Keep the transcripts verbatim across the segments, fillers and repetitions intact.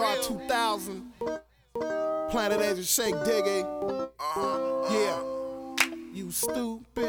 R two thousand, Planet Agent Shake Diggy. Uh-huh. Yeah. You stupid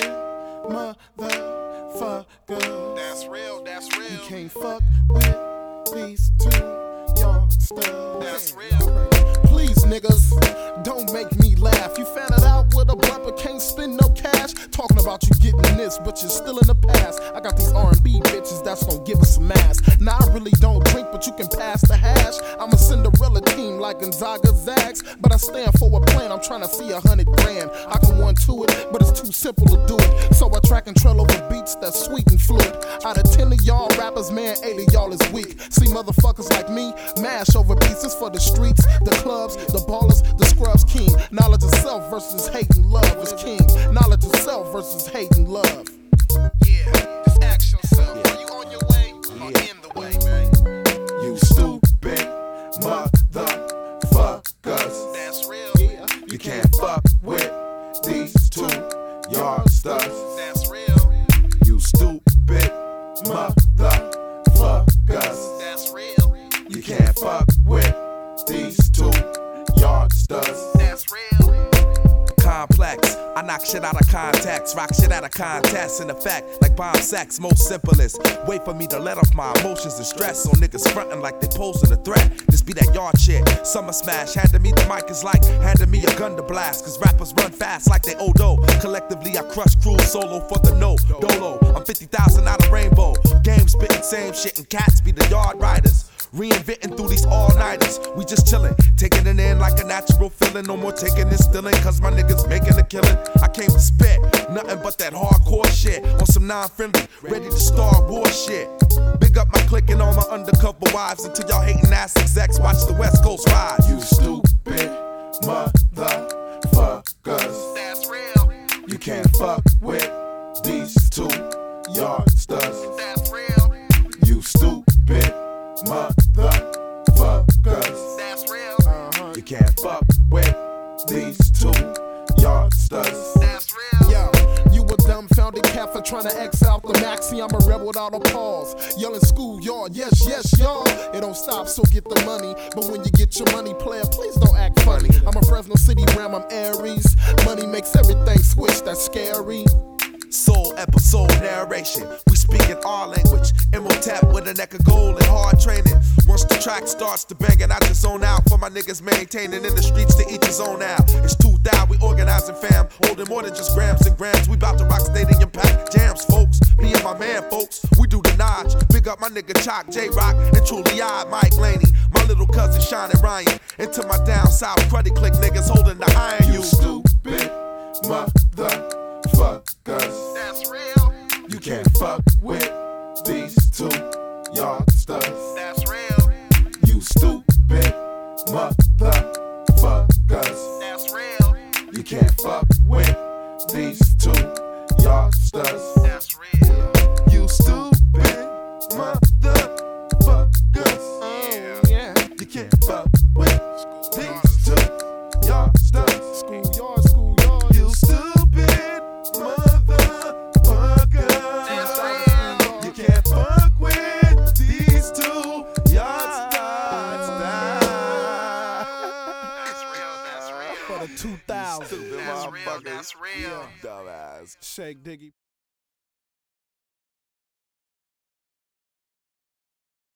motherfucker. That's real, that's real. You can't fuck with these two youngsters. That's real. Please, niggas, don't make me laugh. You found it out with a blunt but can't spend no cash. Talking about you getting this, but you're still in the past. I got these R and B bitches that's gonna give us some ass. Now I really don't drink, but you can pass the hash. I'm a Cinderella team like Gonzaga Zags, but I stand for a plan. I'm trying to see a hundred grand. I can one to it, but it's too simple to do it. So I track and trail over beats that's sweet and fluid. Out of ten of y'all rappers, man, eight of y'all is weak. See motherfuckers like me mash over beats. It's for the streets, the clubs, the ballers, the scrubs king. Knowledge of self versus hate and love is king. Knowledge of self versus hate and love. Yeah, just ask yourself, are you on your way or Yeah. in the way, man? You stupid motherfuckers. That's real. Yeah. You can't fuck with these two yardsters. That's real. You stupid motherfuckers. That's real. You can't fuck with these two yardsters. That's real. Complex, I knock shit out of context, rock shit out of contest. In effect, like bomb sex, most simplest. Wait for me to let off my emotions and stress on niggas frontin' like they posing a threat. This be that yard shit. Summer smash, handing me the mic is like handing me a gun to blast. Cause rappers run fast like they Odo. Collectively, I crush crews solo for the no dolo. I'm fifty thousand out of rainbow. Game spittin' same shit and cats be the yard riders. Reinventing through these all-nighters. We just chillin', taking it in like a natural feeling. No more taking and stealing, cause my niggas making a killing. I came to spit, nothing but that hardcore shit. On some non-friendly, ready to start war shit. Big up my clique and all my undercover wives. Until y'all hating ass execs watch the West Coast rise. You stupid motherfuckers. That's real. You can't fuck with these two yardsters. That's real. You stupid motherfuckers. That's real. Uh-huh. You can't fuck with these two yardsters. That's real. Yo, you a dumbfounded cat for trying to X out the maxi. I'm a rebel without a pause. Yelling schoolyard, yes, yes, y'all. It don't stop, so get the money. But when you get your money, player, please don't act funny. I'm a Fresno City Ram, I'm Aries. Money makes everything switch, that's scary. Soul episode narration. We speak in our language. Imhotep with a neck of gold and hard training. Once the track starts to bangin', I just zone out for my niggas maintaining in the streets to each his own out. It's two thousand, we organizing fam, holding more than just grams and grams. We bout to rock stadium pack jams, folks. Me and my man, folks, we do the notch. Big up my nigga Chalk, J-Rock, and truly I, Mike Laney. My little cousin Sean and Ryan. Into my down south cruddy click niggas holding the iron. You stupid motherfuckers. That's real. You can't fuck with these two yardsters. That's real. You stupid motherfuckers. That's real. You can't fuck with these two yardsters. That's real. You stupid motherfuckers. Yeah. Yeah. You can't fuck with these two yardsters. Schoolyard, schoolyard. You stupid motherfuckers. That's real. You can't fuck with these two yardsters. That's real. That's real. For the two thousand. That's real. That's real. Dumbass. Shake Diggy.